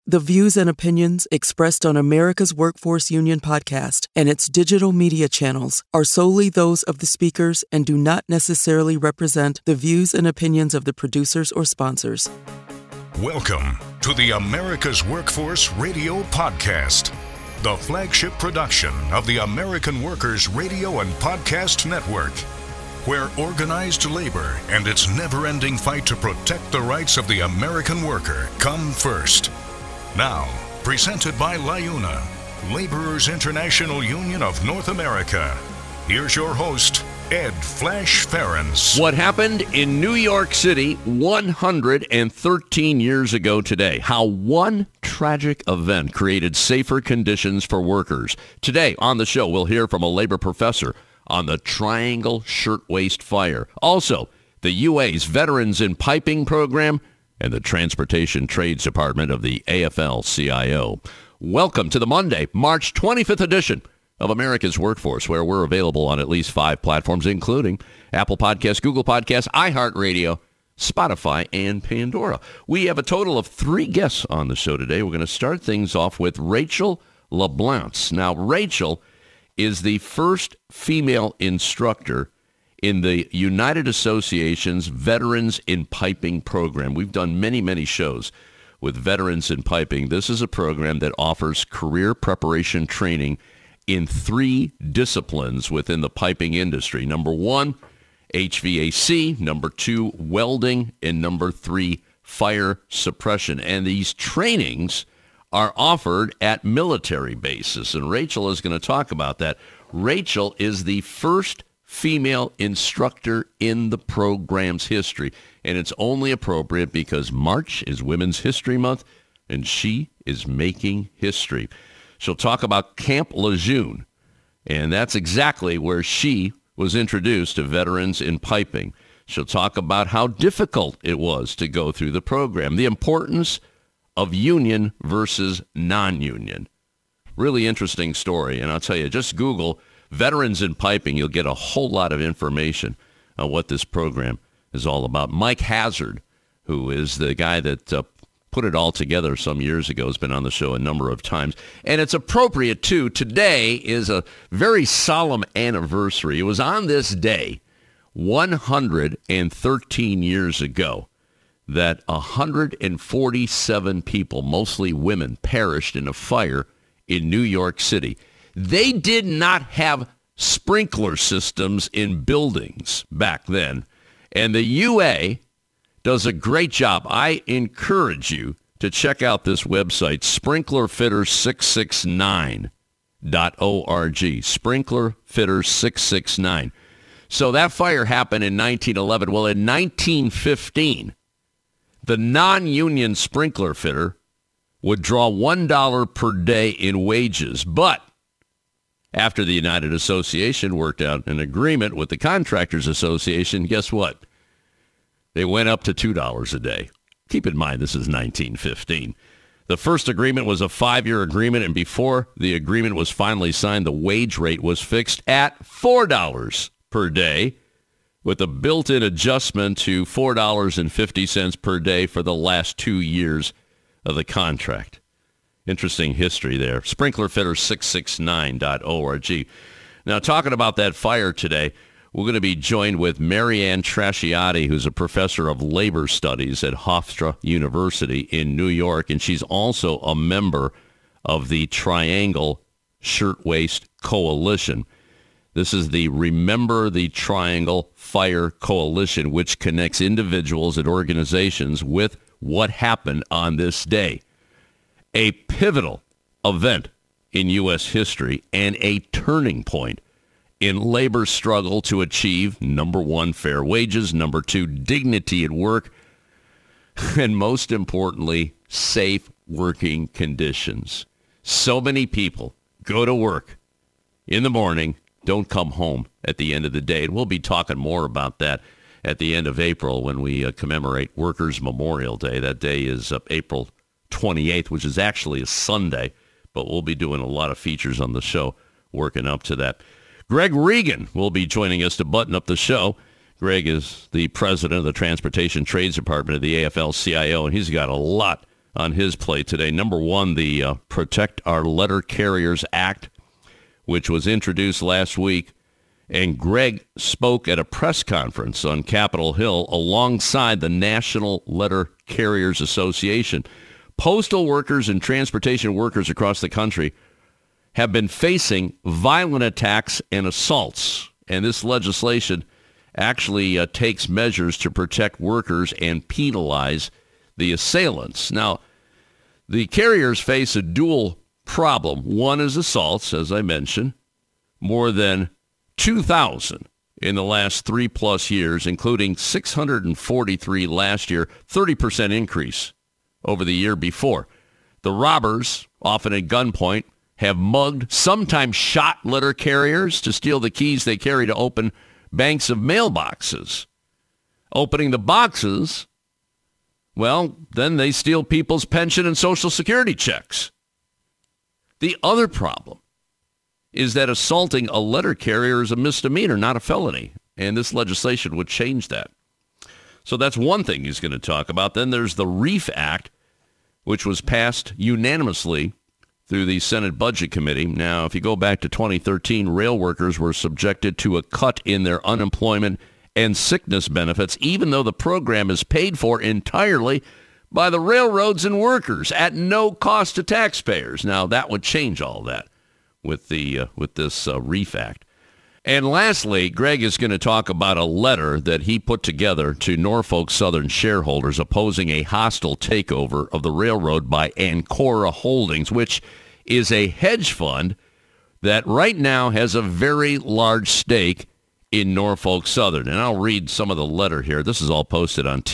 The views and opinions expressed on America's Workforce Union podcast and its digital media channels are solely those of the speakers and do not necessarily represent the views and opinions of the producers or sponsors. Welcome to the America's Workforce Radio Podcast, the flagship production of the American Workers Radio and Podcast Network, where organized labor and its never-ending fight to protect the rights of the American worker come first. Now, presented by LIUNA, Laborers International Union of North America. Here's your host, Ed Flash Ferens. What happened in New York City 113 years ago today. How one tragic event created safer conditions for workers. Today on the show, we'll hear from a labor professor on the Triangle Shirtwaist Fire. Also, the UA's Veterans in Piping program and the Transportation Trades Department of the AFL-CIO. Welcome to the Monday, March 25th edition of America's Workforce, where we're available on at least 5 platforms, including Apple Podcasts, Google Podcasts, iHeartRadio, Spotify, and Pandora. We have a total of 3 guests on the show today. We're going to start things off with Rachel LeBlance. Now, Rachel is the first female instructor in the United Association's Veterans in Piping program. We've done many, many shows with Veterans in Piping. This is a program that offers career preparation training in 3 disciplines within the piping industry. Number 1, HVAC. Number 2, welding. And number 3, fire suppression. And these trainings are offered at military bases. And Rachel is going to talk about that. Rachel is the first female instructor in the program's history. And it's only appropriate because March is Women's History Month, and she is making history. She'll talk about Camp Lejeune, and that's exactly where she was introduced to Veterans in Piping. She'll talk about how difficult it was to go through the program, the importance of union versus non-union. Really interesting story, and I'll tell you, just Google Veterans in Piping. You'll get a whole lot of information on what this program is all about. Mike Hazard, who is the guy that put it all together some years ago, has been on the show a number of times. And it's appropriate, too. Today is a very solemn anniversary. It was on this day, 113 years ago, that 147 people, mostly women, perished in a fire in New York City. They did not have sprinkler systems in buildings back then. And the UA does a great job. I encourage you to check out this website, sprinklerfitters669.org, sprinklerfitters669. So that fire happened in 1911. Well, in 1915, the non-union sprinkler fitter would draw $1 per day in wages, but after the United Association worked out an agreement with the Contractors Association, guess what? They went up to $2 a day. Keep in mind, this is 1915. The first agreement was a 5-year agreement, and before the agreement was finally signed, the wage rate was fixed at $4 per day, with a built-in adjustment to $4.50 per day for the last 2 years of the contract. Interesting history there. Sprinklerfitters669.org. Now, talking about that fire today, we're going to be joined with Marianne Trasciatti, who's a professor of labor studies at Hofstra University in New York, and she's also a member of the Triangle Shirtwaist Coalition. This is the Remember the Triangle Fire Coalition, which connects individuals and organizations with what happened on this day. A pivotal event in U.S. history and a turning point in labor's struggle to achieve, number 1, fair wages, number 2, dignity at work, and most importantly, safe working conditions. So many people go to work in the morning, don't come home at the end of the day. And we'll be talking more about that at the end of April when we commemorate Workers' Memorial Day. That day is April 28th, which is actually a Sunday, but we'll be doing a lot of features on the show working up to that. Greg Regan will be joining us to button up the show. Greg is the president of the Transportation Trades Department of the AFL-CIO, and he's got a lot on his plate today. Number one, the Protect Our Letter Carriers Act, which was introduced last week. And Greg spoke at a press conference on Capitol Hill alongside the National Letter Carriers Association. Postal workers and transportation workers across the country have been facing violent attacks and assaults. And this legislation actually takes measures to protect workers and penalize the assailants. Now, the carriers face a dual problem. One is assaults, as I mentioned, more than 2,000 in the last 3+ years, including 643 last year, 30% increase over the year before. The robbers, often at gunpoint, have mugged, sometimes shot letter carriers to steal the keys they carry to open banks of mailboxes. Opening the boxes, well, then they steal people's pension and Social Security checks. The other problem is that assaulting a letter carrier is a misdemeanor, not a felony. And this legislation would change that. So that's one thing he's going to talk about. Then there's the REEF Act, which was passed unanimously through the Senate Budget Committee. Now, if you go back to 2013, rail workers were subjected to a cut in their unemployment and sickness benefits, even though the program is paid for entirely by the railroads and workers at no cost to taxpayers. Now, that would change all that with this REEF Act. And lastly, Greg is going to talk about a letter that he put together to Norfolk Southern shareholders opposing a hostile takeover of the railroad by Ancora Holdings, which is a hedge fund that right now has a very large stake in Norfolk Southern. And I'll read some of the letter here. This is all posted on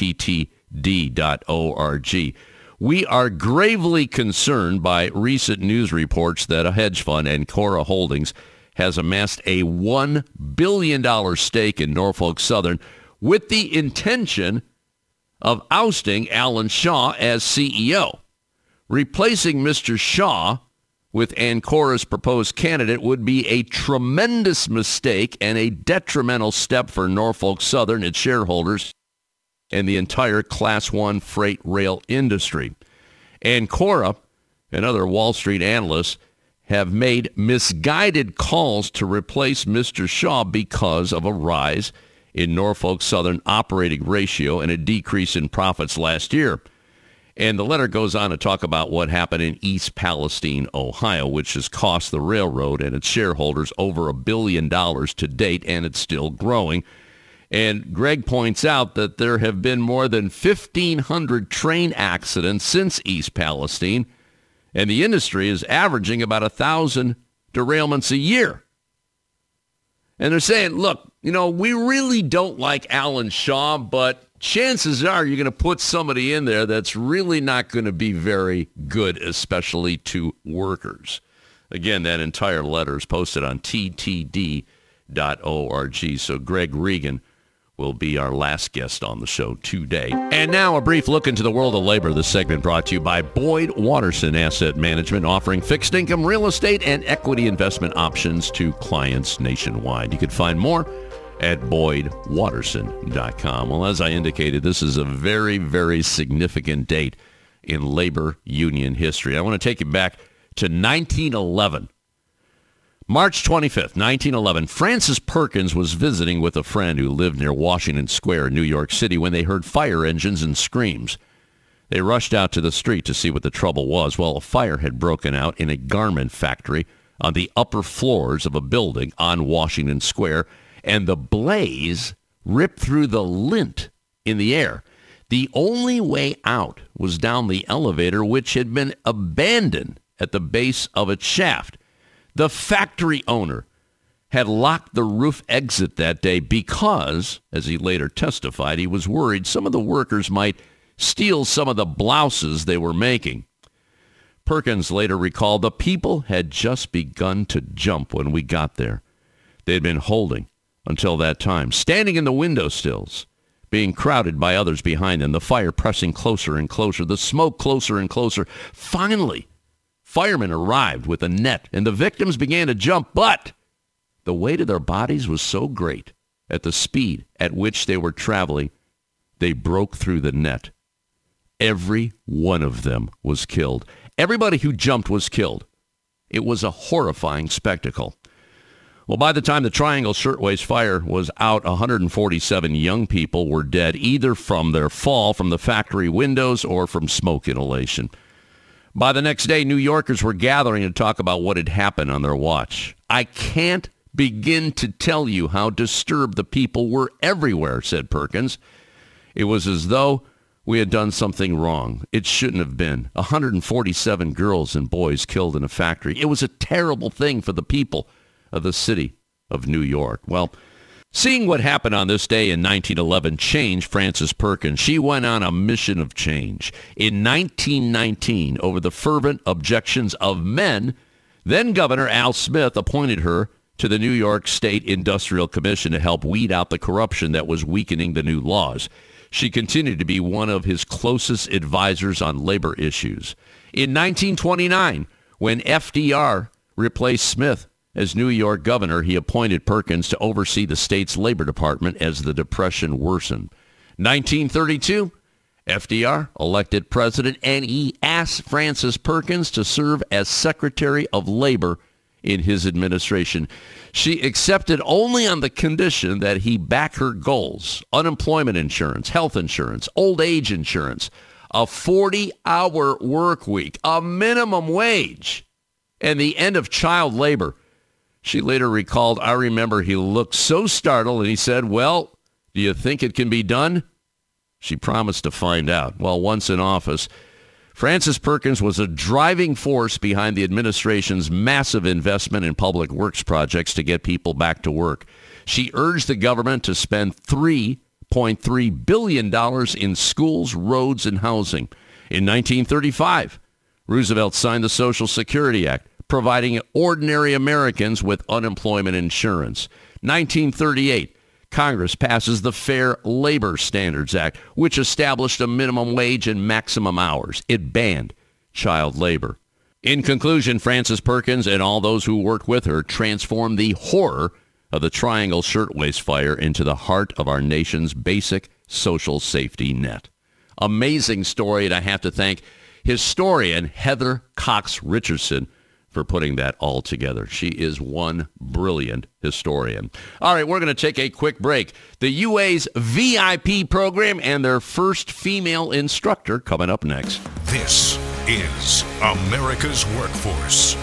ttd.org. We are gravely concerned by recent news reports that a hedge fund, Ancora Holdings, has amassed a $1 billion stake in Norfolk Southern with the intention of ousting Alan Shaw as CEO. Replacing Mr. Shaw with Ancora's proposed candidate would be a tremendous mistake and a detrimental step for Norfolk Southern, its shareholders, and the entire Class 1 freight rail industry. Ancora and other Wall Street analysts have made misguided calls to replace Mr. Shaw because of a rise in Norfolk Southern operating ratio and a decrease in profits last year. And the letter goes on to talk about what happened in East Palestine, Ohio, which has cost the railroad and its shareholders over $1 billion to date, and it's still growing. And Greg points out that there have been more than 1,500 train accidents since East Palestine, and the industry is averaging about 1,000 derailments a year. And they're saying, look, we really don't like Alan Shaw, but chances are you're going to put somebody in there that's really not going to be very good, especially to workers. Again, that entire letter is posted on ttd.org. So Greg Regan will be our last guest on the show today. And now a brief look into the world of labor. This segment brought to you by Boyd Watterson Asset Management, offering fixed income, real estate, and equity investment options to clients nationwide. You can find more at BoydWatterson.com. Well, as I indicated, this is a very, very significant date in labor union history. I want to take you back to 1911. March 25th, 1911, Francis Perkins was visiting with a friend who lived near Washington Square, New York City, when they heard fire engines and screams. They rushed out to the street to see what the trouble was. Well, a fire had broken out in a garment factory on the upper floors of a building on Washington Square, and the blaze ripped through the lint in the air. The only way out was down the elevator, which had been abandoned at the base of its shaft. The factory owner had locked the roof exit that day because, as he later testified, he was worried some of the workers might steal some of the blouses they were making. Perkins later recalled, the people had just begun to jump when we got there. They had been holding until that time, standing in the windowsills, being crowded by others behind them, the fire pressing closer and closer, the smoke closer and closer. Finally, firemen arrived with a net, and the victims began to jump, but the weight of their bodies was so great at the speed at which they were traveling, they broke through the net every one of them was killed. Everybody who jumped was killed. It was a horrifying spectacle. Well, by the time the Triangle Shirtwaist Fire was out, 147 young people were dead, either from their fall from the factory windows or from smoke inhalation. By the next day, New Yorkers were gathering to talk about what had happened on their watch. I can't begin to tell you how disturbed the people were everywhere, said Perkins. It was as though we had done something wrong. It shouldn't have been. 147 girls and boys killed in a factory. It was a terrible thing for the people of the city of New York. Well, seeing what happened on this day in 1911 changed Frances Perkins. She went on a mission of change. In 1919, over the fervent objections of men, then Governor Al Smith appointed her to the New York State Industrial Commission to help weed out the corruption that was weakening the new laws. She continued to be one of his closest advisors on labor issues. In 1929, when FDR replaced Smith as New York governor, he appointed Perkins to oversee the state's labor department as the Depression worsened. 1932, FDR elected president, and he asked Frances Perkins to serve as Secretary of Labor in his administration. She accepted only on the condition that he back her goals: unemployment insurance, health insurance, old age insurance, a 40-hour work week, a minimum wage, and the end of child labor. She later recalled, I remember he looked so startled and he said, well, do you think it can be done? She promised to find out. Well, once in office, Frances Perkins was a driving force behind the administration's massive investment in public works projects to get people back to work. She urged the government to spend $3.3 billion in schools, roads, and housing. In 1935, Roosevelt signed the Social Security Act, providing ordinary Americans with unemployment insurance. 1938, Congress passes the Fair Labor Standards Act, which established a minimum wage and maximum hours. It banned child labor. In conclusion, Frances Perkins and all those who worked with her transformed the horror of the Triangle Shirtwaist Fire into the heart of our nation's basic social safety net. Amazing story, and I have to thank historian Heather Cox Richardson for putting that all together. She is one brilliant historian. All right, we're going to take a quick break. The UA's VIP program and their first female instructor coming up next. This is America's Workforce.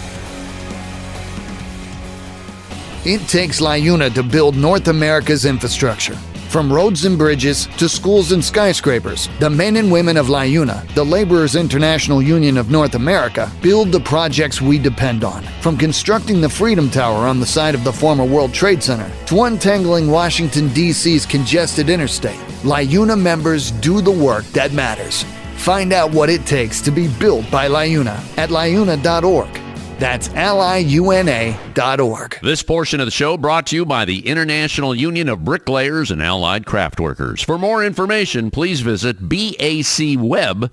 It takes LiUNA to build North America's infrastructure. From roads and bridges to schools and skyscrapers, the men and women of LiUNA, the Laborers International Union of North America, build the projects we depend on. From constructing the Freedom Tower on the site of the former World Trade Center to untangling Washington, D.C.'s congested interstate, LiUNA members do the work that matters. Find out what it takes to be built by LiUNA at liuna.org. That's liuna.org. This portion of the show brought to you by the International Union of Bricklayers and Allied Craftworkers. For more information, please visit bacweb.org.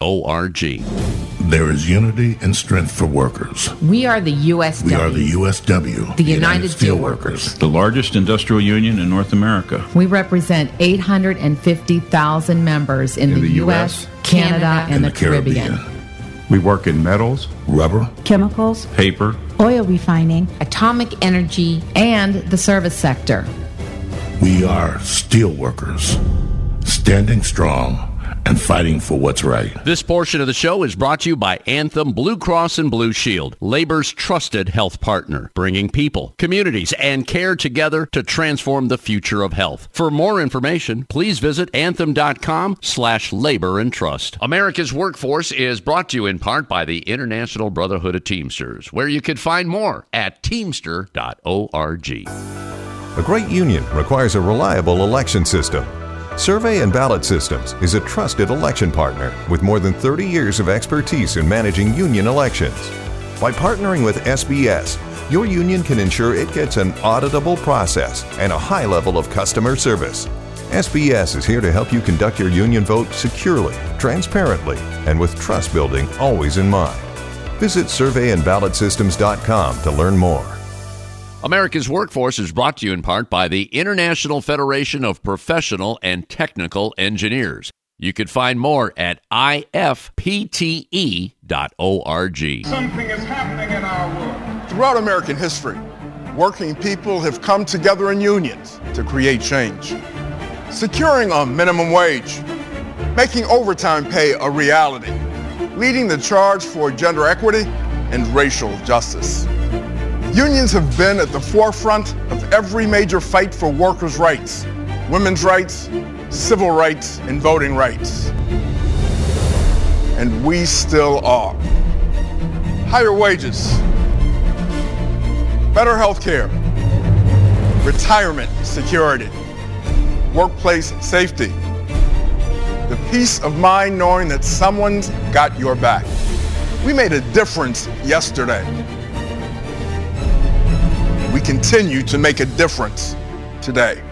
There is unity and strength for workers. We are the USW. We are the USW. The United Steelworkers. The largest industrial union in North America. We represent 850,000 members in the U.S., Canada, and the Caribbean. We work in metals, rubber, chemicals, paper, oil refining, atomic energy, and the service sector. We are steelworkers, standing strong and fighting for what's right. This portion of the show is brought to you by Anthem Blue Cross and Blue Shield, Labor's trusted health partner, bringing people, communities, and care together to transform the future of health. For more information, please visit anthem.com/labor and trust. America's Workforce is brought to you in part by the International Brotherhood of Teamsters, where you can find more at teamster.org. A great union requires a reliable election system. Survey and Ballot Systems is a trusted election partner with more than 30 years of expertise in managing union elections. By partnering with SBS, your union can ensure it gets an auditable process and a high level of customer service. SBS is here to help you conduct your union vote securely, transparently, and with trust building always in mind. Visit surveyandballotsystems.com to learn more. America's Workforce is brought to you in part by the International Federation of Professional and Technical Engineers. You can find more at ifpte.org. Something is happening in our world. Throughout American history, working people have come together in unions to create change. Securing a minimum wage, making overtime pay a reality, leading the charge for gender equity and racial justice. Unions have been at the forefront of every major fight for workers' rights, women's rights, civil rights, and voting rights. And we still are. Higher wages, better health care, retirement security, workplace safety, the peace of mind knowing that someone's got your back. We made a difference yesterday. We continue to make a difference today.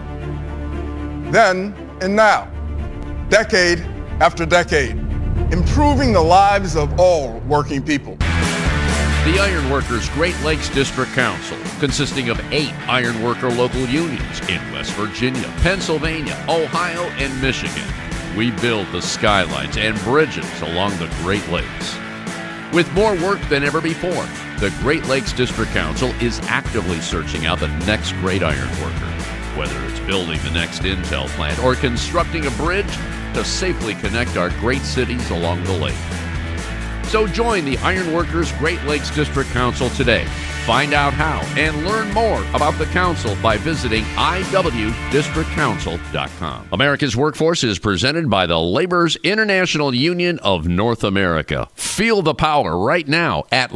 Then and now, decade after decade, improving the lives of all working people. The Iron Workers Great Lakes District Council, consisting of 8 iron worker local unions in West Virginia, Pennsylvania, Ohio, and Michigan. We build the skylines and bridges along the Great Lakes. With more work than ever before, the Great Lakes District Council is actively searching out the next great iron worker. Whether it's building the next Intel plant or constructing a bridge to safely connect our great cities along the lake. So join the Iron Workers Great Lakes District Council today. Find out how and learn more about the council by visiting iwdistrictcouncil.com. America's Workforce is presented by the Laborers International Union of North America. Feel the power right now at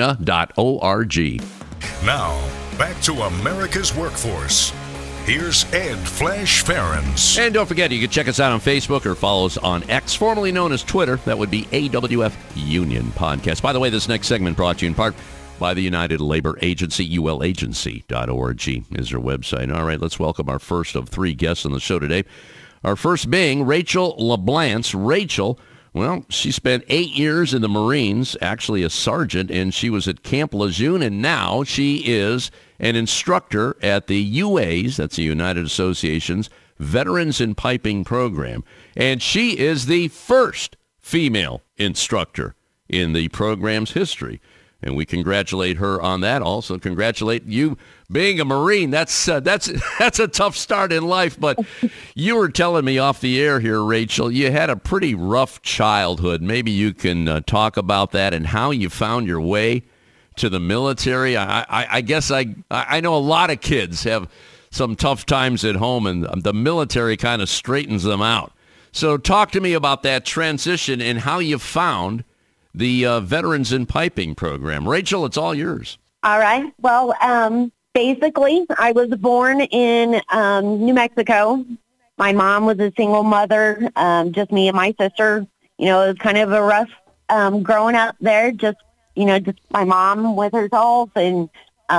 liuna.org. Now, back to America's Workforce. Here's Ed Flash Ferens. And don't forget, you can check us out on Facebook or follow us on X, formerly known as Twitter. That would be AWF Union Podcast. By the way, this next segment brought to you in part by the United Labor Agency. ulagency.org is their website. All right, let's welcome our first of 3 guests on the show today. Our first being Rachel LeBlance. Rachel, well, she spent 8 years in the Marines, actually a sergeant, and she was at Camp Lejeune, and now she is an instructor at the UA's, that's the United Association's Veterans in Piping program. And she is the first female instructor in the program's history. And we congratulate her on that. Also congratulate you being a Marine. That's a tough start in life. But you were telling me off the air here, Rachel, you had a pretty rough childhood. Maybe you can talk about that and how you found your way to the military. I guess I know a lot of kids have some tough times at home, and the military kind of straightens them out. So talk to me about that transition and how you found the Veterans in Piping program. Rachel, it's all yours. All right. Well, basically, I was born in New Mexico. My mom was a single mother, just me and my sister. You know, it was kind of a rough growing up there, just my mom with herself and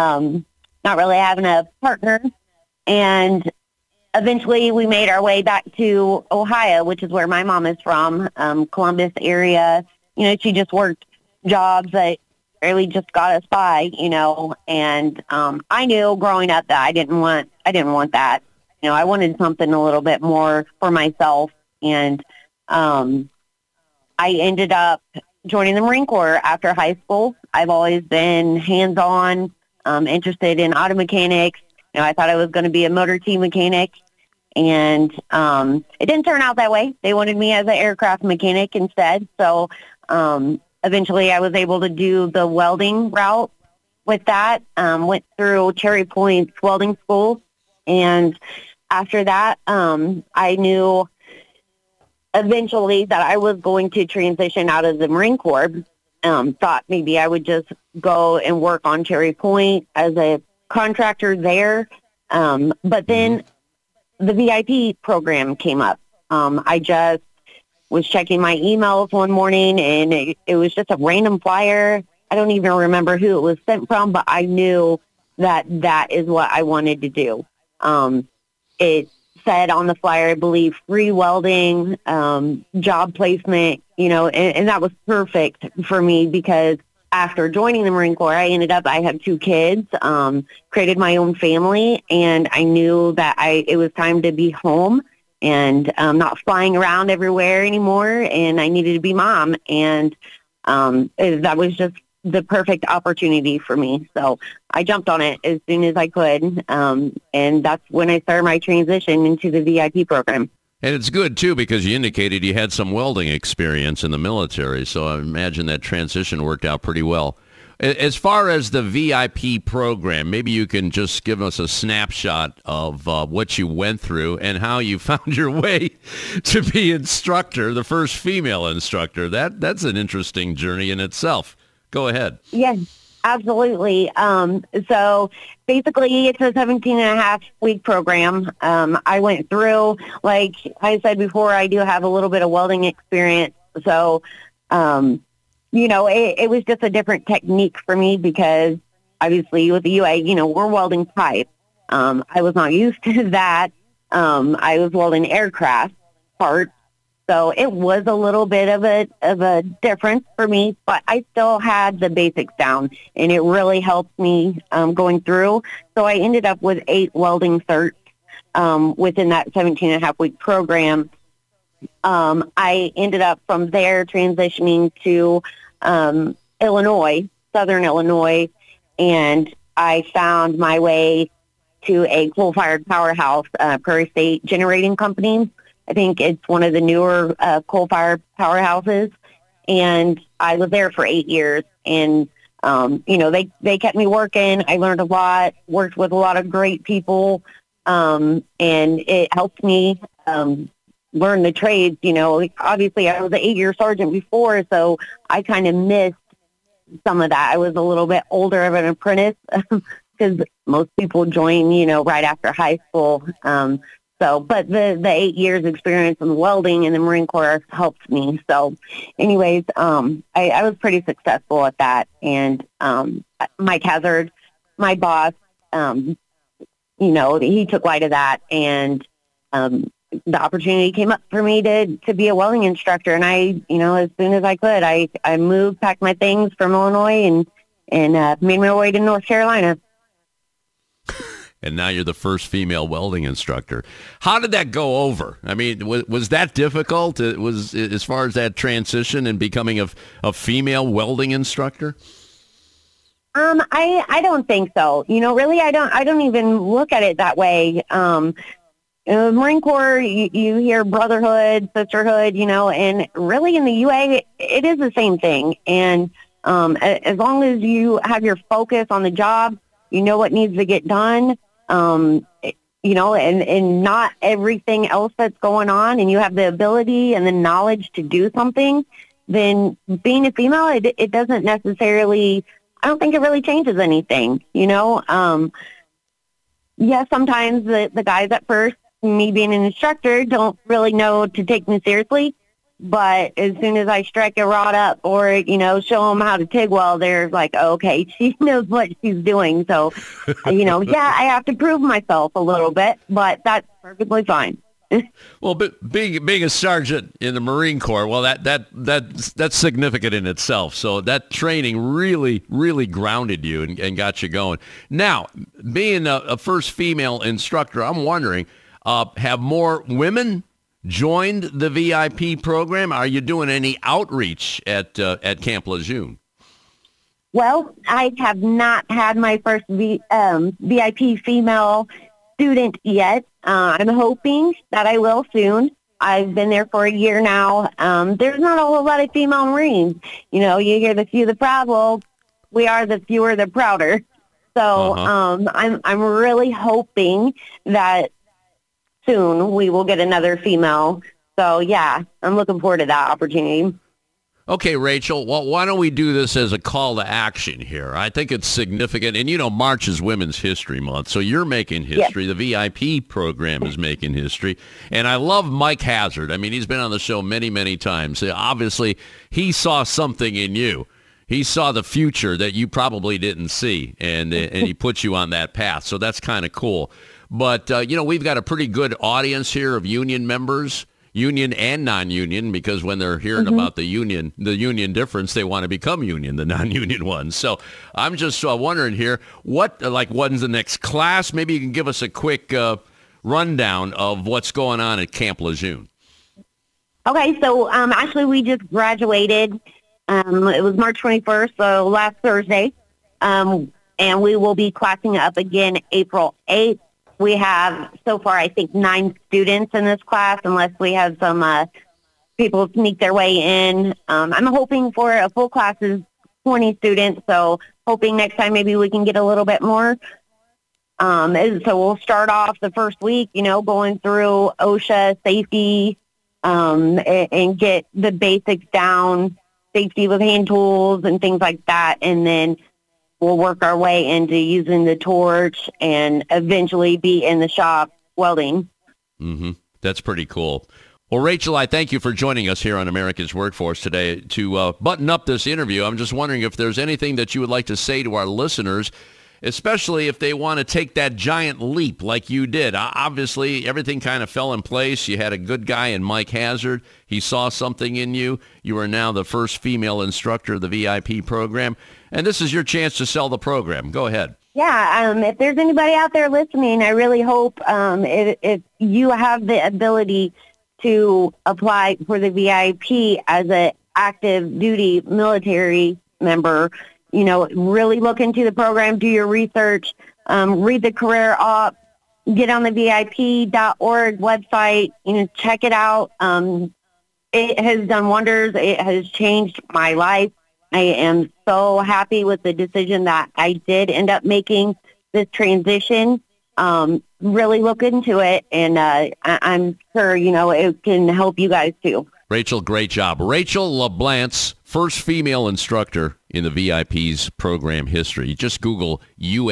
not really having a partner. And eventually we made our way back to Ohio, which is where my mom is from, Columbus area. You know, she just worked jobs that really just got us by, and I knew growing up that I didn't want that. You know, I wanted something a little bit more for myself. And I ended up joining the Marine Corps after high school. I've always been hands-on, interested in auto mechanics. I thought I was going to be a motor team mechanic, and it didn't turn out that way. They wanted me as an aircraft mechanic instead. So eventually I was able to do the welding route with that, went through Cherry Point welding school. And after that, I knew eventually that I was going to transition out of the Marine Corps. Thought maybe I would just go and work on Cherry Point as a contractor there. But then the VIP program came up. I just was checking my emails one morning, and it was just a random flyer. I don't even remember who it was sent from, but I knew that is what I wanted to do. It said on the flyer, I believe, free welding, job placement, and that was perfect for me because after joining the Marine Corps, I have 2 kids, created my own family, and I knew that it was time to be home and not flying around everywhere anymore. And I needed to be mom. And that was just the perfect opportunity for me. So I jumped on it as soon as I could. And that's when I started my transition into the VIP program. And it's good, too, because you indicated you had some welding experience in the military. So I imagine that transition worked out pretty well. As far as the VIP program, maybe you can just give us a snapshot of what you went through and how you found your way to be instructor, the first female instructor. That's an interesting journey in itself. Go ahead. Yes, absolutely. So basically, it's a 17-and-a-half-week program. I went through, like I said before, I do have a little bit of welding experience. So, it was just a different technique for me because obviously with the UA, we're welding pipe. I was not used to that. I was welding aircraft parts. So it was a little bit of a difference for me, but I still had the basics down, and it really helped me going through. So I ended up with 8 welding certs within that 17-and-a-half-week program. I ended up from there transitioning to Illinois, Southern Illinois, and I found my way to a coal-fired powerhouse, Prairie State Generating Company. I think it's one of the newer coal-fired powerhouses, and I was there for 8 years. And they kept me working. I learned a lot, worked with a lot of great people, and it helped me learn the trades. Obviously I was an 8-year sergeant before, so I kind of missed some of that. I was a little bit older of an apprentice because most people join, right after high school. But the 8 years experience in welding in the Marine Corps helped me. So anyways, I was pretty successful at that. And Mike Hazard, my boss, he took light of that. And the opportunity came up for me to be a welding instructor. And I, as soon as I could, I moved, packed my things from Illinois and made my way to North Carolina. And now you're the first female welding instructor. How did that go over? I mean, was that difficult? It was as far as that transition and becoming a female welding instructor? I don't think so. Really, I don't even look at it that way. In the Marine Corps, you hear brotherhood, sisterhood, and really in the UA, it is the same thing. And as long as you have your focus on the job, you know what needs to get done, and not everything else that's going on, and you have the ability and the knowledge to do something, then being a female, it doesn't necessarily, I don't think it really changes anything, Yes, sometimes the guys at first, me being an instructor, don't really know to take me seriously. But as soon as I strike a rod up or, show them how to TIG weld, they're like, oh, okay, she knows what she's doing. So, yeah, I have to prove myself a little bit, but that's perfectly fine. Well, being a sergeant in the Marine Corps, well, that's significant in itself. So that training really, really grounded you and got you going. Now, being a first female instructor, I'm wondering, have more women joined the VIP program? Are you doing any outreach at Camp Lejeune? Well, I have not had my first VIP female student yet. I'm hoping that I will soon. I've been there for a year now. There's not a whole lot of female Marines. You hear the few, the proud. Well, we are the fewer, the prouder. So I'm really hoping that soon we will get another female. So, yeah, I'm looking forward to that opportunity. Okay, Rachel, well, why don't we do this as a call to action here? I think it's significant. And, March is Women's History Month, so you're making history. Yes. The VIP program is making history. And I love Mike Hazard. I mean, he's been on the show many, many times. Obviously, he saw something in you. He saw the future that you probably didn't see, and he put you on that path. So that's kind of cool. But, we've got a pretty good audience here of union members, union and non-union, because when they're hearing about the union difference, they want to become union, the non-union ones. So I'm just wondering here, when's the next class? Maybe you can give us a quick rundown of what's going on at Camp Lejeune. Okay, so actually we just graduated. It was March 21st, so last Thursday, and we will be classing up again April 8th. We have, so far, I think 9 students in this class, unless we have some people sneak their way in. I'm hoping for a full class is 20 students, so hoping next time maybe we can get a little bit more. So we'll start off the first week, going through OSHA, safety, and get the basics down, safety with hand tools and things like that, and then we'll work our way into using the torch and eventually be in the shop welding. Mm-hmm. That's pretty cool. Well, Rachel, I thank you for joining us here on America's Workforce today. To button up this interview, I'm just wondering if there's anything that you would like to say to our listeners, especially if they want to take that giant leap like you did. Obviously, everything kind of fell in place. You had a good guy in Mike Hazard. He saw something in you. You are now the first female instructor of the VIP program, and this is your chance to sell the program. Go ahead. Yeah, if there's anybody out there listening, I really hope if you have the ability to apply for the VIP as an active duty military member, really look into the program, do your research, read the career op, get on the VIP.org website, check it out. It has done wonders. It has changed my life. I am so happy with the decision that I did end up making this transition. Really look into it, and I'm sure, it can help you guys too. Rachel, great job. Rachel LeBlance, first female instructor in the VIP's program history. You just Google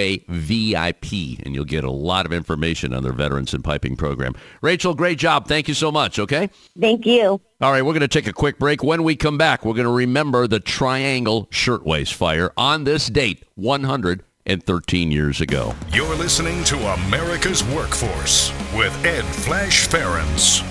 UAVIP, and you'll get a lot of information on their Veterans in Piping program. Rachel, great job. Thank you so much, okay? Thank you. All right, we're going to take a quick break. When we come back, we're going to remember the Triangle Shirtwaist Fire on this date, 113 years ago. You're listening to America's Workforce with Ed Flash Ferens.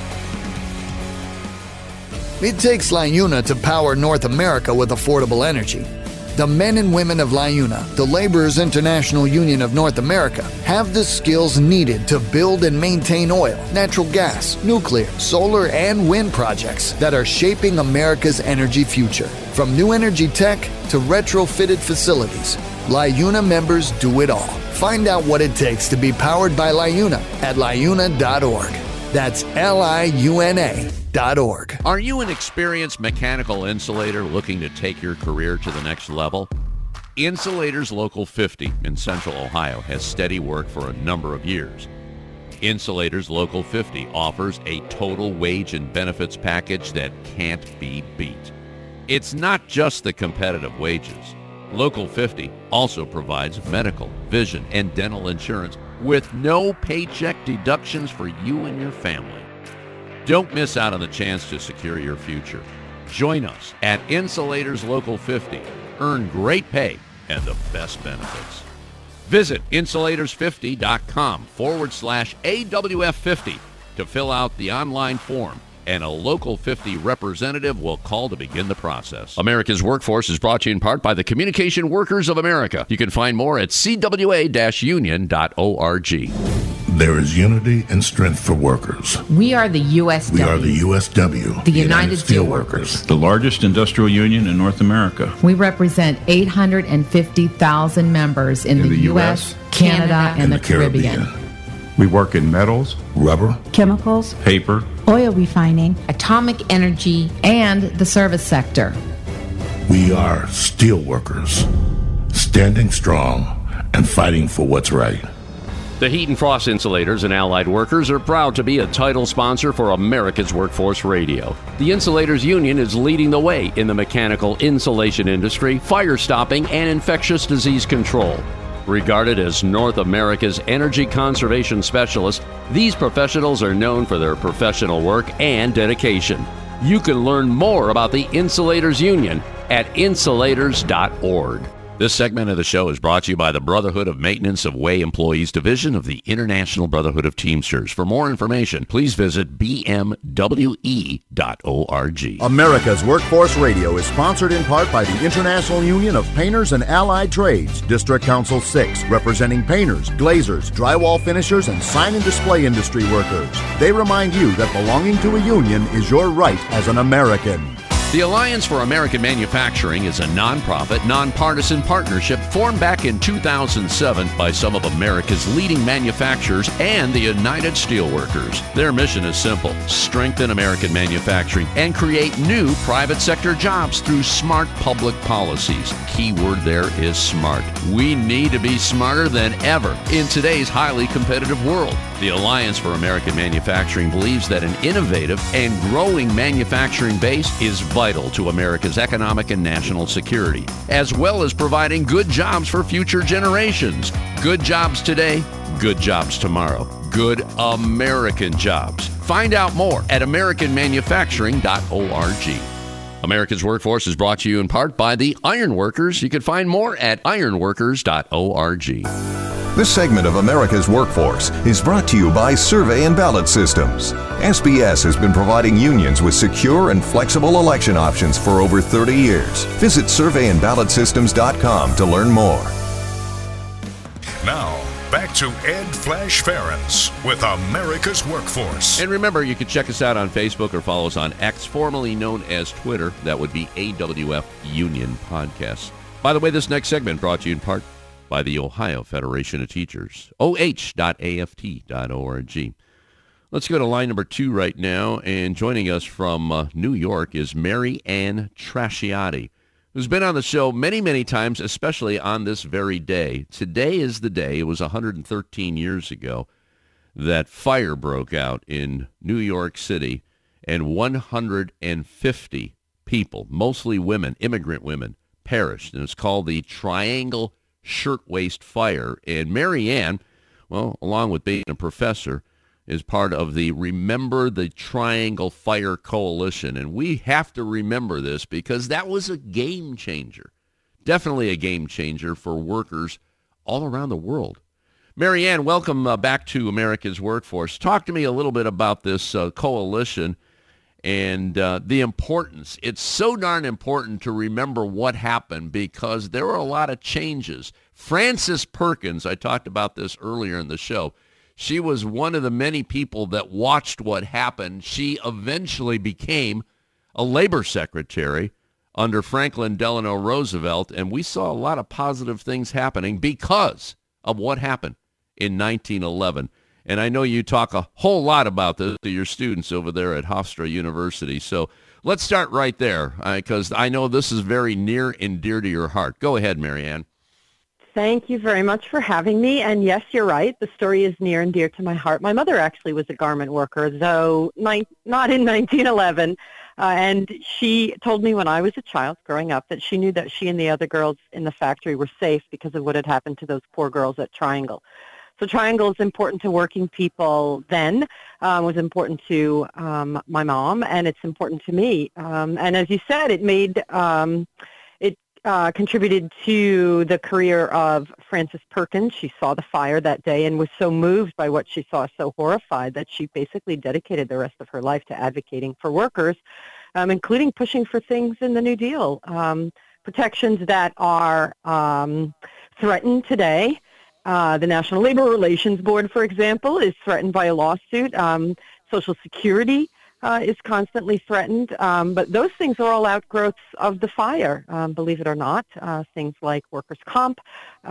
It takes LiUNA to power North America with affordable energy. The men and women of LiUNA, the Laborers International Union of North America, have the skills needed to build and maintain oil, natural gas, nuclear, solar, and wind projects that are shaping America's energy future. From new energy tech to retrofitted facilities, LiUNA members do it all. Find out what it takes to be powered by LiUNA at liuna.org. That's LIUNA.org. Are you an experienced mechanical insulator looking to take your career to the next level? Insulators Local 50 in Central Ohio has steady work for a number of years. Insulators Local 50 offers a total wage and benefits package that can't be beat. It's not just the competitive wages. Local 50 also provides medical, vision, and dental insurance with no paycheck deductions for you and your family. Don't miss out on the chance to secure your future. Join us at Insulators Local 50. Earn great pay and the best benefits. Visit insulators50.com/AWF50 to fill out the online form, and a Local 50 representative will call to begin the process. America's Workforce is brought to you in part by the Communication Workers of America. You can find more at cwa-union.org. There is unity and strength for workers. We are the USW. We are the USW. The United Steelworkers. The largest industrial union in North America. We represent 850,000 members in the U.S., Canada, and the Caribbean. We work in metals, rubber, chemicals, paper, oil refining, atomic energy, and the service sector. We are steelworkers, standing strong and fighting for what's right. The Heat and Frost Insulators and Allied Workers are proud to be a title sponsor for America's Workforce Radio. The Insulators Union is leading the way in the mechanical insulation industry, fire stopping, and infectious disease control. Regarded as North America's energy conservation specialists, these professionals are known for their professional work and dedication. You can learn more about the Insulators Union at insulators.org. This segment of the show is brought to you by the Brotherhood of Maintenance of Way Employees Division of the International Brotherhood of Teamsters. For more information, please visit bmwe.org. America's Workforce Radio is sponsored in part by the International Union of Painters and Allied Trades, District Council 6, representing painters, glazers, drywall finishers, and sign and display industry workers. They remind you that belonging to a union is your right as an American. The Alliance for American Manufacturing is a nonprofit, nonpartisan partnership formed back in 2007 by some of America's leading manufacturers and the United Steelworkers. Their mission is simple: strengthen American manufacturing and create new private sector jobs through smart public policies. Key word there is smart. We need to be smarter than ever in today's highly competitive world. The Alliance for American Manufacturing believes that an innovative and growing manufacturing base is vital to America's economic and national security, as well as providing good jobs for future generations. Good jobs today, good jobs tomorrow. Good American jobs. Find out more at americanmanufacturing.org. America's Workforce is brought to you in part by the Ironworkers. You can find more at ironworkers.org. This segment of America's Workforce is brought to you by Survey and Ballot Systems. SBS has been providing unions with secure and flexible election options for over 30 years. Visit surveyandballotsystems.com to learn more. Now, back to Ed Flash Ferens with America's Workforce. And remember, you can check us out on Facebook or follow us on X, formerly known as Twitter. That would be AWF Union Podcast. By the way, this next segment brought to you in part by the Ohio Federation of Teachers, oh.aft.org. Let's go to line number 2 right now, and joining us from New York is Mary Ann Trasciatti, who's been on the show many, many times, especially on this very day. Today is the day, it was 113 years ago, that fire broke out in New York City, and 150 people, mostly women, immigrant women, perished. And it's called the Triangle Shirtwaist Fire. And Mary Ann, well, along with being a professor, is part of the Remember the Triangle Fire Coalition. And we have to remember this because that was a game changer. Definitely a game changer for workers all around the world. Mary Ann, welcome back to America's Workforce. Talk to me a little bit about this coalition and the importance. It's so darn important to remember what happened because there were a lot of changes. Frances Perkins, I talked about this earlier in the show, she was one of the many people that watched what happened. She eventually became a labor secretary under Franklin Delano Roosevelt, and we saw a lot of positive things happening because of what happened in 1911. And I know you talk a whole lot about this to your students over there at Hofstra University. So let's start right there, because I know this is very near and dear to your heart. Go ahead, Mary Ann. Thank you very much for having me. And yes, you're right. The story is near and dear to my heart. My mother actually was a garment worker, though not in 1911. And she told me when I was a child growing up that she knew that she and the other girls in the factory were safe because of what had happened to those poor girls at Triangle. So Triangle is important to working people then, was important to my mom, and it's important to me. And as you said, it made contributed to the career of Frances Perkins. She saw the fire that day and was so moved by what she saw, so horrified, that she basically dedicated the rest of her life to advocating for workers, including pushing for things in the New Deal, protections that are threatened today. The National Labor Relations Board, for example, is threatened by a lawsuit. Social Security is constantly threatened. But those things are all outgrowths of the fire, believe it or not. Things like workers' comp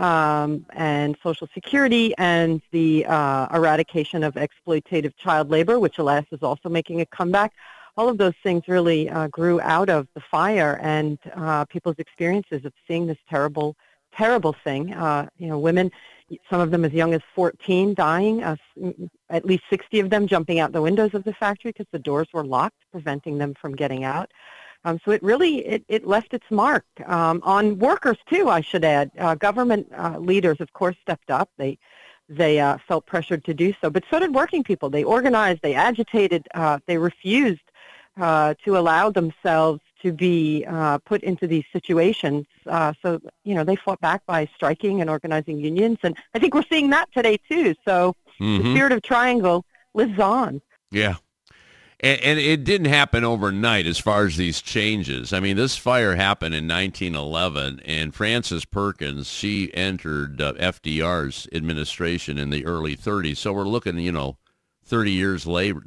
and Social Security and the eradication of exploitative child labor, which, alas, is also making a comeback. All of those things really grew out of the fire and people's experiences of seeing this terrible thing. Women, some of them as young as 14, dying, at least 60 of them jumping out the windows of the factory because the doors were locked, preventing them from getting out. So it really, it left its mark on workers too, I should add. Government leaders, of course, stepped up. They felt pressured to do so, but so did working people. They organized, they agitated, they refused to allow themselves to be put into these situations So, they fought back by striking and organizing unions. And I think we're seeing that today, too. So the spirit of Triangle lives on. Yeah. And it didn't happen overnight as far as these changes. I mean, this fire happened in 1911, and Frances Perkins, she entered FDR's administration in the early 30s. So we're looking, 20 years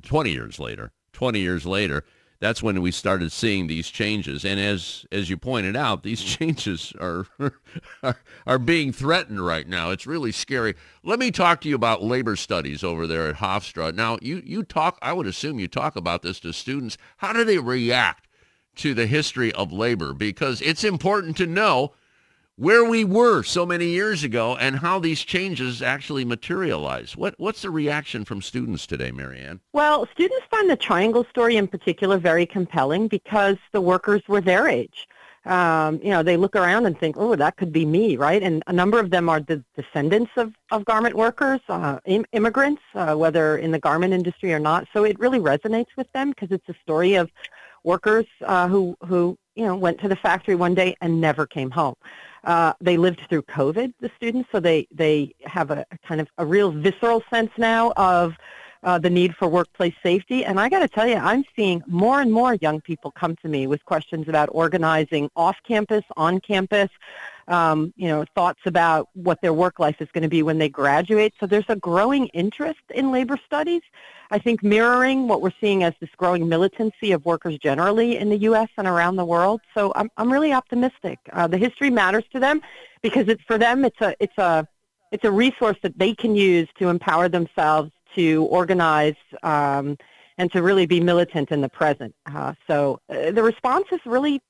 later, that's when we started seeing these changes. And as you pointed out, these changes are being threatened right now. It's really scary. Let me talk to you about labor studies over there at Hofstra. Now, you talk, I would assume you talk about this to students. How do they react to the history of labor? Because it's important to know where we were so many years ago and how these changes actually materialize. What's the reaction from students today, Marianne? Well, students find the Triangle story in particular very compelling because the workers were their age. They look around and think, oh, that could be me, right? And a number of them are the descendants of garment workers, immigrants, whether in the garment industry or not. So it really resonates with them because it's a story of workers who went to the factory one day and never came home. They lived through COVID, the students, so they have a kind of a real visceral sense now of the need for workplace safety. And I got to tell you, I'm seeing more and more young people come to me with questions about organizing off campus, on campus, thoughts about what their work life is going to be when they graduate. So there's a growing interest in labor studies, I think mirroring what we're seeing as this growing militancy of workers generally in the U.S. and around the world. So I'm really optimistic. The history matters to them because for them it's a resource that they can use to empower themselves to organize and to really be militant in the present. So the response is really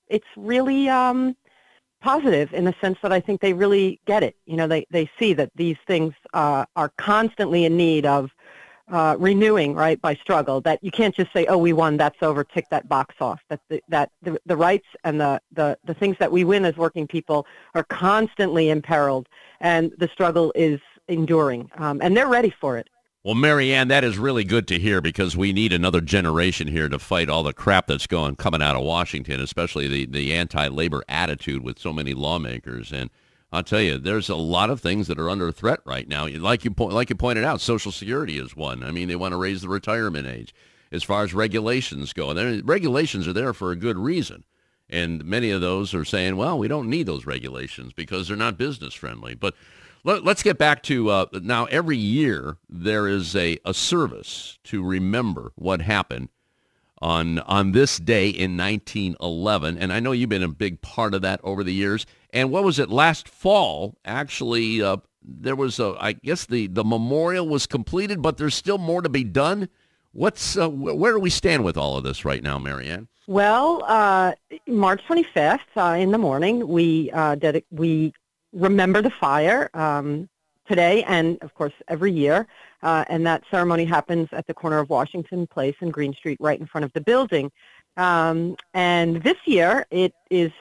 positive in the sense that I think they really get it. They see that these things are constantly in need of renewing, right, by struggle, that you can't just say, oh, we won, that's over, tick that box off, that the rights and the things that we win as working people are constantly imperiled, and the struggle is enduring, and they're ready for it. Well, Marianne, that is really good to hear because we need another generation here to fight all the crap that's coming out of Washington, especially the anti-labor attitude with so many lawmakers. And I'll tell you, there's a lot of things that are under threat right now. Like you pointed out, Social Security is one. I mean, they want to raise the retirement age. As far as regulations go, regulations are there for a good reason. And many of those are saying, well, we don't need those regulations because they're not business friendly. But let's get back to now every year there is a service to remember what happened on this day in 1911. And I know you've been a big part of that over the years. And what was it last fall? Actually, there was I guess the memorial was completed, but there's still more to be done. Where do we stand with all of this right now, Marianne? Well, March 25th in the morning, we remember the fire today and, of course, every year. And that ceremony happens at the corner of Washington Place and Green Street right in front of the building. And this year, it is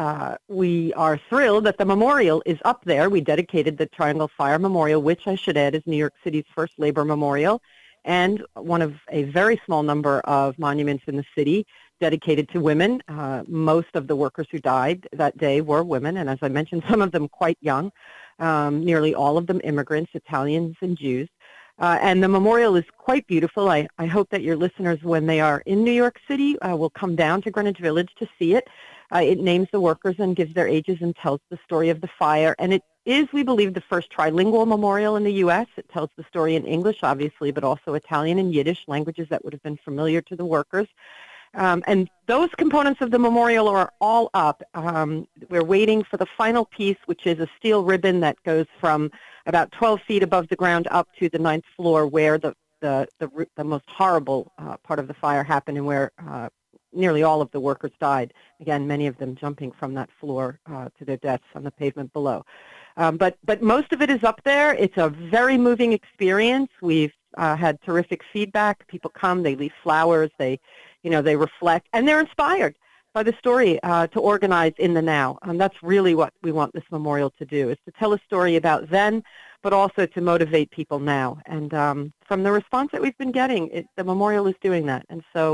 we are thrilled that the memorial is up there. We dedicated the Triangle Fire Memorial, which I should add is New York City's first labor memorial, and one of a very small number of monuments in the city dedicated to women. Most of the workers who died that day were women, and as I mentioned, some of them quite young, nearly all of them immigrants, Italians and Jews. And the memorial is quite beautiful. I hope that your listeners, when they are in New York City, will come down to Greenwich Village to see it. It names the workers and gives their ages and tells the story of the fire. And it is, we believe, the first trilingual memorial in the U.S. It tells the story in English, obviously, but also Italian and Yiddish, languages that would have been familiar to the workers. And those components of the memorial are all up. We're waiting for the final piece, which is a steel ribbon that goes from about 12 feet above the ground up to the 9th floor where the most horrible part of the fire happened and where nearly all of the workers died. Again, many of them jumping from that floor to their deaths on the pavement below. But most of it is up there. It's a very moving experience. We've had terrific feedback. People come, they leave flowers, they reflect, and they're inspired by the story to organize in the now. That's really what we want this memorial to do, is to tell a story about then, but also to motivate people now. And from the response that we've been getting, the memorial is doing that. And so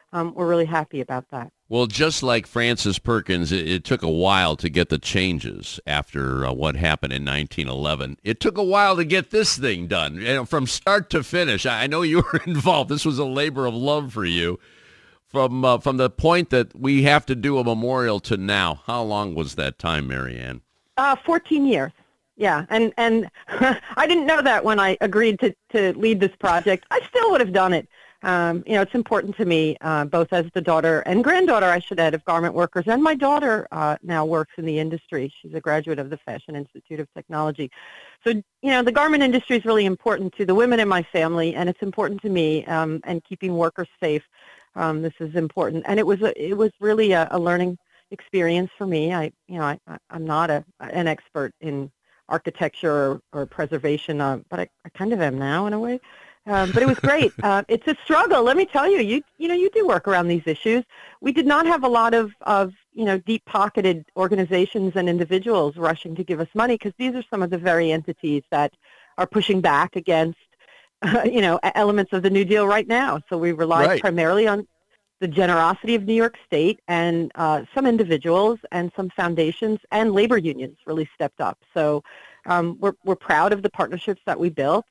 we're really happy about that. Well, just like Frances Perkins, it took a while to get the changes after what happened in 1911. It took a while to get this thing done, from start to finish. I know you were involved. This was a labor of love for you. From the point that we have to do a memorial to now, how long was that time, Mary Ann? 14 years. Yeah, and I didn't know that when I agreed to lead this project. I still would have done it. It's important to me, both as the daughter and granddaughter, I should add, of garment workers. And my daughter now works in the industry. She's a graduate of the Fashion Institute of Technology. So, the garment industry is really important to the women in my family, and it's important to me, and keeping workers safe. This is important. And it was really a learning experience for me. I'm not an expert in architecture or preservation, but I kind of am now in a way. But it was great. It's a struggle, let me tell you. You do work around these issues. We did not have a lot of deep-pocketed organizations and individuals rushing to give us money, because these are some of the very entities that are pushing back against, elements of the New Deal right now. So we relied primarily on the generosity of New York State, and some individuals and some foundations and labor unions really stepped up. So we're proud of the partnerships that we built,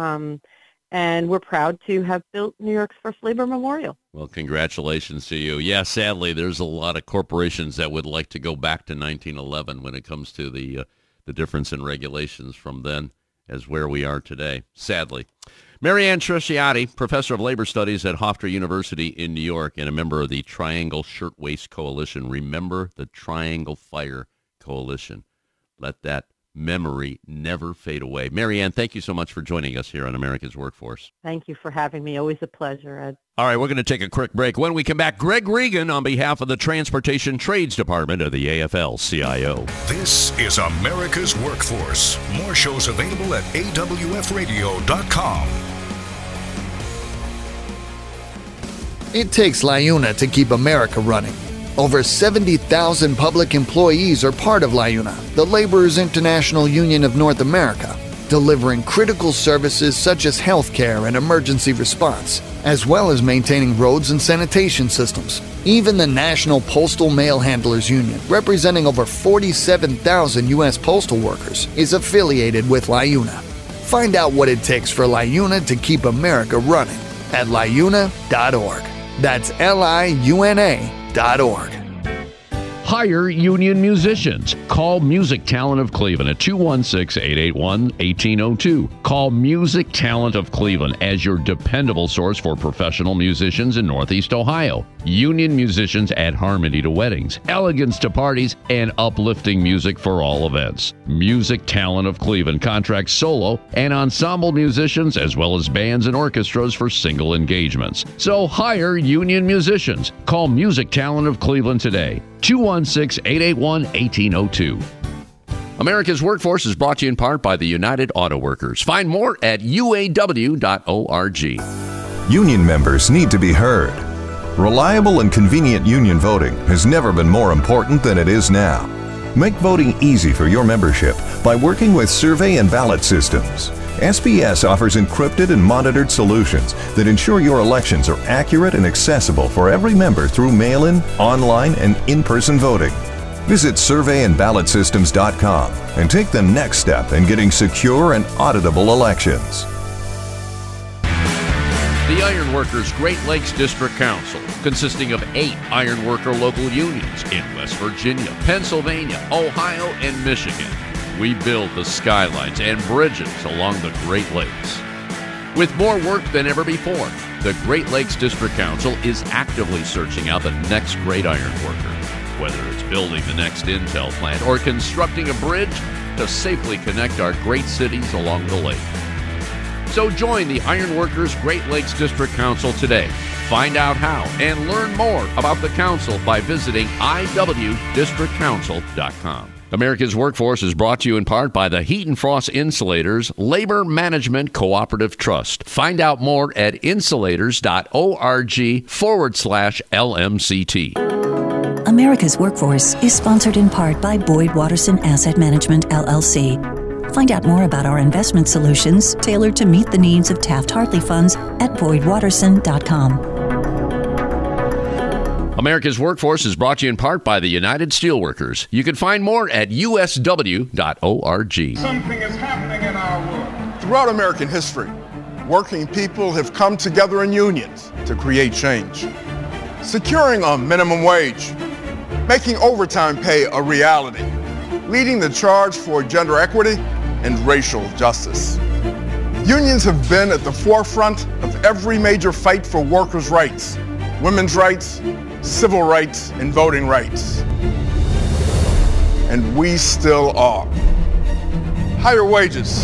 and we're proud to have built New York's first labor memorial. Well, congratulations to you. Yeah, sadly, there's a lot of corporations that would like to go back to 1911 when it comes to the difference in regulations from then as where we are today, sadly. Mary Ann Trecciati, professor of labor studies at Hofstra University in New York and a member of the Triangle Shirtwaist Coalition. Remember the Triangle Fire Coalition. Let that memory never fade away. Mary Ann, thank you so much for joining us here on America's Workforce. Thank you for having me. Always a pleasure, Ed. All right, we're going to take a quick break. When we come back, Greg Regan on behalf of the Transportation Trades Department of the AFL-CIO. This is America's Workforce. More shows available at awfradio.com. It takes LiUNA to keep America running. Over 70,000 public employees are part of LiUNA, the Laborers International Union of North America, delivering critical services such as healthcare and emergency response, as well as maintaining roads and sanitation systems. Even the National Postal Mail Handlers Union, representing over 47,000 U.S. postal workers, is affiliated with LiUNA. Find out what it takes for LiUNA to keep America running at liuna.org. That's liuna.org. Hire union musicians. Call Music Talent of Cleveland at 216-881-1802. Call Music Talent of Cleveland as your dependable source for professional musicians in Northeast Ohio. Union musicians add harmony to weddings, elegance to parties, and uplifting music for all events. Music Talent of Cleveland contracts solo and ensemble musicians as well as bands and orchestras for single engagements. So hire union musicians. Call Music Talent of Cleveland today. 216-881-1802. America's Workforce is brought to you in part by the United Auto Workers. Find more at uaw.org. Union members need to be heard. Reliable and convenient union voting has never been more important than it is now. Make voting easy for your membership by working with survey and ballot systems. SPS offers encrypted and monitored solutions that ensure your elections are accurate and accessible for every member through mail-in, online, and in-person voting. Visit surveyandballotsystems.com and take the next step in getting secure and auditable elections. The Iron Workers Great Lakes District Council, consisting of 8 ironworker local unions in West Virginia, Pennsylvania, Ohio, and Michigan. We build the skylines and bridges along the Great Lakes. With more work than ever before, the Great Lakes District Council is actively searching out the next great iron worker, whether it's building the next Intel plant or constructing a bridge to safely connect our great cities along the lake. So join the Iron Workers Great Lakes District Council today. Find out how and learn more about the council by visiting iwdistrictcouncil.com. America's Workforce is brought to you in part by the Heat and Frost Insulators Labor Management Cooperative Trust. Find out more at insulators.org/LMCT. America's Workforce is sponsored in part by Boyd Watterson Asset Management, LLC. Find out more about our investment solutions tailored to meet the needs of Taft-Hartley funds at boydwatterson.com. America's Workforce is brought to you in part by the United Steelworkers. You can find more at usw.org. Something is happening in our world. Throughout American history, working people have come together in unions to create change. Securing a minimum wage, making overtime pay a reality, leading the charge for gender equity and racial justice. Unions have been at the forefront of every major fight for workers' rights, women's rights, civil rights, and voting rights. And we still are. Higher wages,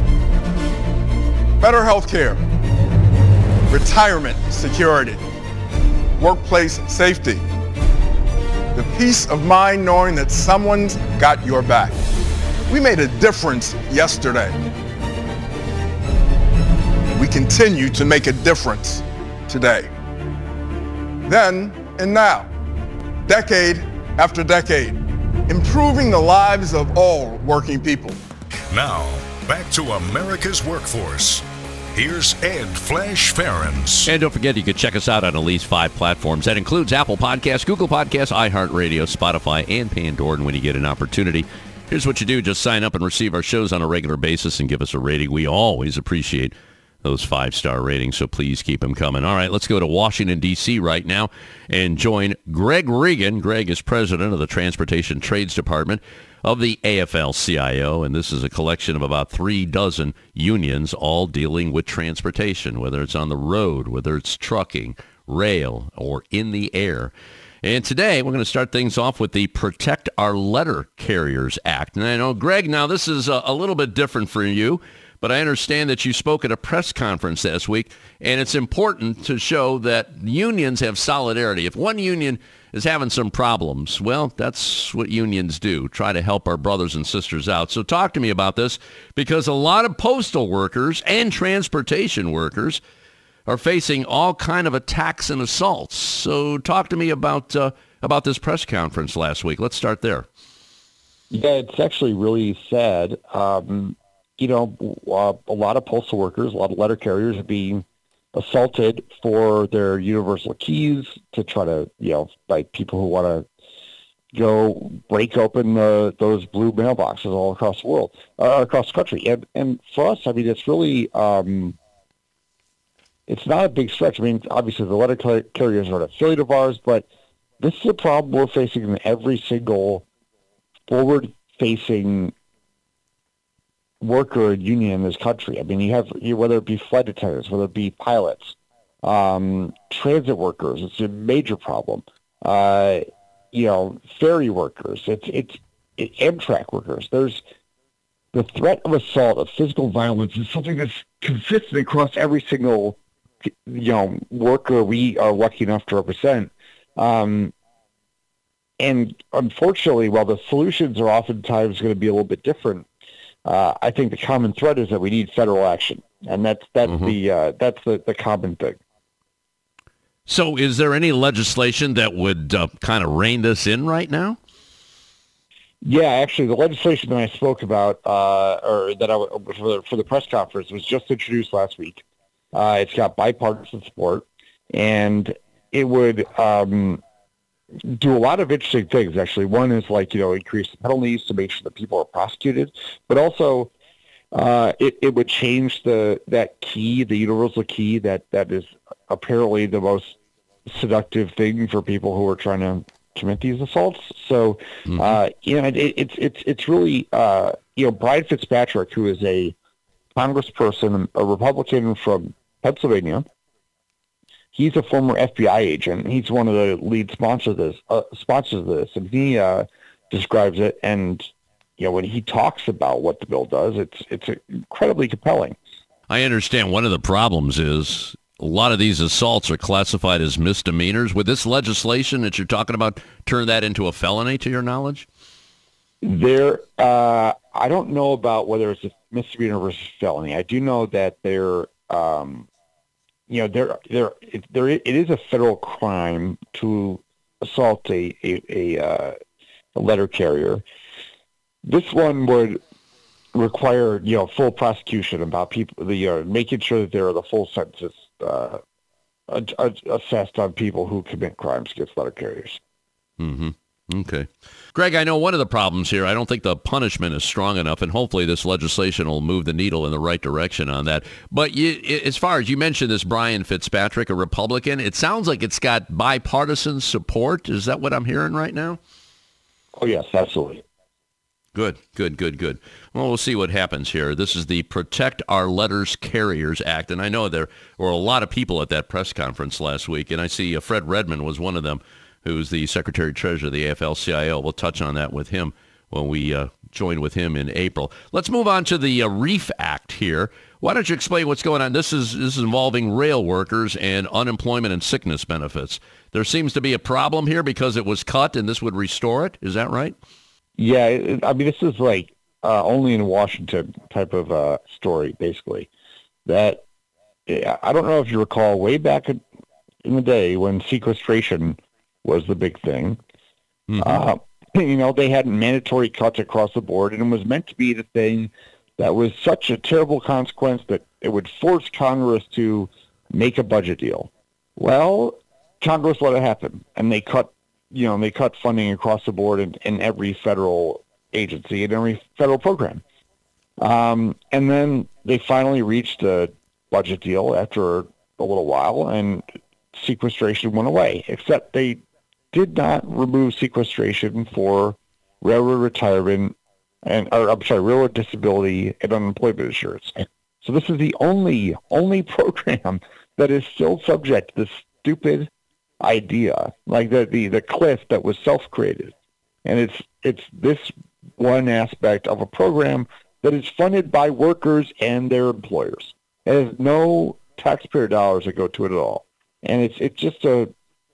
better health care, retirement security, workplace safety, the peace of mind knowing that someone's got your back. We made a difference yesterday. We continue to make a difference today. Then and now, decade after decade, improving the lives of all working people. Now, back to America's Workforce. Here's Ed Flash Ferens. And don't forget, you can check us out on at least 5 platforms. That includes Apple Podcasts, Google Podcasts, iHeartRadio, Spotify, and Pandora. And when you get an opportunity, here's what you do. Just sign up and receive our shows on a regular basis and give us a rating. We always appreciate those 5-star ratings, so please keep them coming. All right, let's go to Washington, D.C. right now and join Greg Regan. Greg is president of the Transportation Trades Department of the AFL-CIO, and this is a collection of about 36 unions all dealing with transportation, whether it's on the road, whether it's trucking, rail, or in the air. And today, we're going to start things off with the Protect Our Letter Carriers Act. And I know, Greg, now this is a little bit different for you, but I understand that you spoke at a press conference last week, and it's important to show that unions have solidarity. If one union is having some problems, well, that's what unions do, try to help our brothers and sisters out. So talk to me about this, because a lot of postal workers and transportation workers are facing all kind of attacks and assaults. So talk to me about this press conference last week. Let's start there. Yeah, it's actually really sad. A lot of postal workers, a lot of letter carriers are being assaulted for their universal keys to try to, by people who want to go break open those blue mailboxes all across the world, across the country. And for us, I mean, it's really, it's not a big stretch. I mean, obviously the letter carriers are an affiliate of ours, but this is a problem we're facing in every single forward-facing worker union in this country. I mean, you have whether it be flight attendants, whether it be pilots, transit workers. It's a major problem. Ferry workers. It's Amtrak workers. There's the threat of assault, of physical violence, is something that's consistent across every single worker we are lucky enough to represent. And unfortunately, while the solutions are oftentimes going to be a little bit different, I think the common thread is that we need federal action, and that's the common thing. So, is there any legislation that would kind of rein this in right now? Yeah, actually, the legislation that I spoke about, for the press conference, was just introduced last week. It's got bipartisan support, and it would do a lot of interesting things, actually. One is increase the penalties to make sure that people are prosecuted, but also it would change that key, the universal key that is apparently the most seductive thing for people who are trying to commit these assaults. So, it's really, Brian Fitzpatrick, who is a congressperson, a Republican from Pennsylvania. He's a former FBI agent. He's one of the lead sponsors of this, and he describes it. And when he talks about what the bill does, it's incredibly compelling. I understand one of the problems is a lot of these assaults are classified as misdemeanors. Would this legislation that you're talking about turn that into a felony, to your knowledge? I don't know about whether it's a misdemeanor versus felony. I do know that it is a federal crime to assault a letter carrier. This one would require full prosecution about people, making sure that there are the full sentences assessed on people who commit crimes against letter carriers. Mm-hmm. Okay. Greg, I know one of the problems here, I don't think the punishment is strong enough, and hopefully this legislation will move the needle in the right direction on that. But as far as you mentioned this Brian Fitzpatrick, a Republican, it sounds like it's got bipartisan support. Is that what I'm hearing right now? Oh, yes, absolutely. Good. Well, we'll see what happens here. This is the Protect Our Letters Carriers Act, and I know there were a lot of people at that press conference last week, and I see Fred Redmond was one of them, who's the Secretary-Treasurer of the AFL-CIO. We'll touch on that with him when we join with him in April. Let's move on to the REEF Act here. Why don't you explain what's going on? This is involving rail workers and unemployment and sickness benefits. There seems to be a problem here because it was cut, and this would restore it. Is that right? Yeah, I mean, this is like only in Washington type of story, basically. That I don't know if you recall way back in the day when sequestration was the big thing. Mm-hmm. They had mandatory cuts across the board, and it was meant to be the thing that was such a terrible consequence that it would force Congress to make a budget deal. Well, Congress let it happen, and they cut funding across the board in every federal agency and every federal program. And then they finally reached a budget deal after a little while, and sequestration went away, except they did not remove sequestration for railroad retirement railroad disability and unemployment insurance. So this is the only program that is still subject to this stupid idea, like the cliff that was self-created. And it's this one aspect of a program that is funded by workers and their employers. It has no taxpayer dollars that go to it at all. And it's just a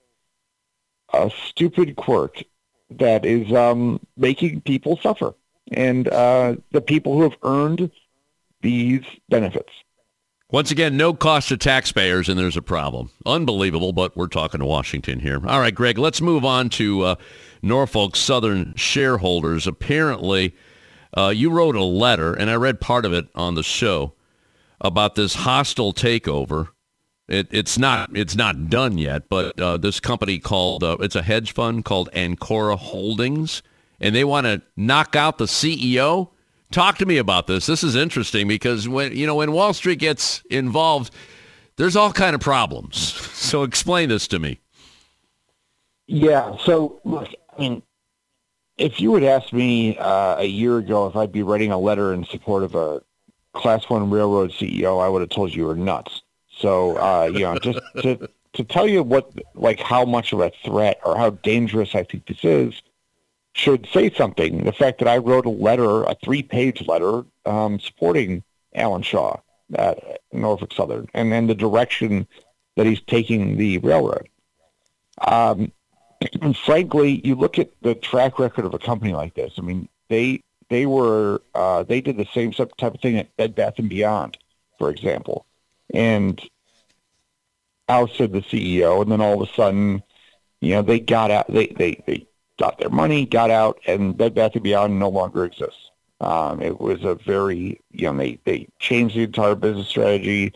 stupid quirk that is making people suffer, and the people who have earned these benefits. Once again, no cost to taxpayers, and there's a problem. Unbelievable, but we're talking to Washington here. All right, Greg, let's move on to Norfolk Southern shareholders. Apparently, you wrote a letter, and I read part of it on the show, about this hostile takeover. It's not done yet, but this company called, it's a hedge fund called Ancora Holdings, and they want to knock out the CEO. Talk to me about this. This is interesting because when Wall Street gets involved, there's all kind of problems. So explain this to me. Yeah. So look, I mean, if you would ask me a year ago if I'd be writing a letter in support of a Class 1 railroad CEO, I would have told you were nuts. So, just to tell you how much of a threat or how dangerous I think this is, should say something. The fact that I wrote a 3-page letter, supporting Alan Shaw at Norfolk Southern and then the direction that he's taking the railroad. And frankly, you look at the track record of a company like this. I mean, they did the same type of thing at Bed Bath & Beyond, for example. And ousted the CEO, and then all of a sudden, they got out. They got their money, got out, and Bed Bath & Beyond no longer exists. It was a very, they changed the entire business strategy,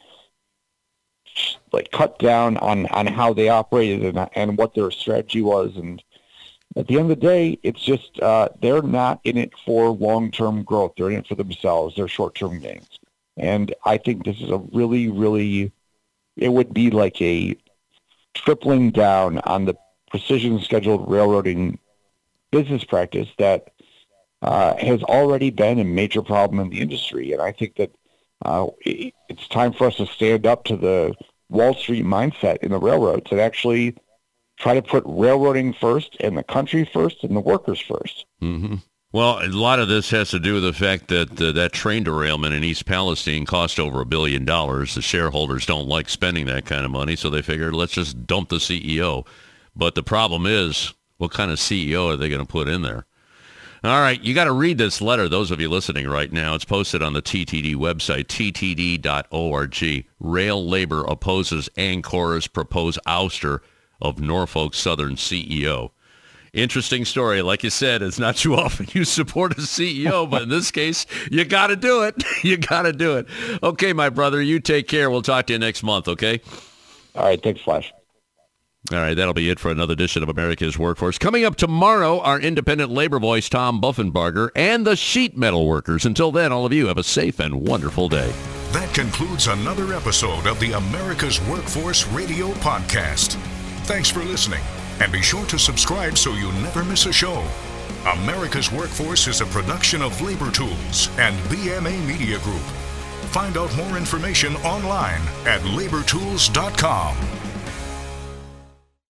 cut down on how they operated and what their strategy was. And at the end of the day, it's just they're not in it for long-term growth. They're in it for themselves, their short-term gains. And I think this is a really, really, it would be like a tripling down on the precision scheduled railroading business practice that has already been a major problem in the industry. And I think that it's time for us to stand up to the Wall Street mindset in the railroads and actually try to put railroading first and the country first and the workers first. Mm-hmm. Well, a lot of this has to do with the fact that that train derailment in East Palestine cost over $1 billion. The shareholders don't like spending that kind of money, so they figured, let's just dump the CEO. But the problem is, what kind of CEO are they going to put in there? All right, you got to read this letter, those of you listening right now. It's posted on the TTD website, ttd.org. Rail labor opposes Ancora's proposed ouster of Norfolk Southern CEO. Interesting story. Like you said, it's not too often you support a CEO, but in this case, you got to do it. You got to do it. Okay, my brother, you take care. We'll talk to you next month, okay? All right. Thanks, Flash. All right, that'll be it for another edition of America's Workforce. Coming up tomorrow, our independent labor voice, Tom Buffenbarger, and the sheet metal workers. Until then, all of you have a safe and wonderful day. That concludes another episode of the America's Workforce Radio Podcast. Thanks for listening, and be sure to subscribe so you never miss a show. America's Workforce is a production of Labor Tools and BMA Media Group. Find out more information online at labortools.com.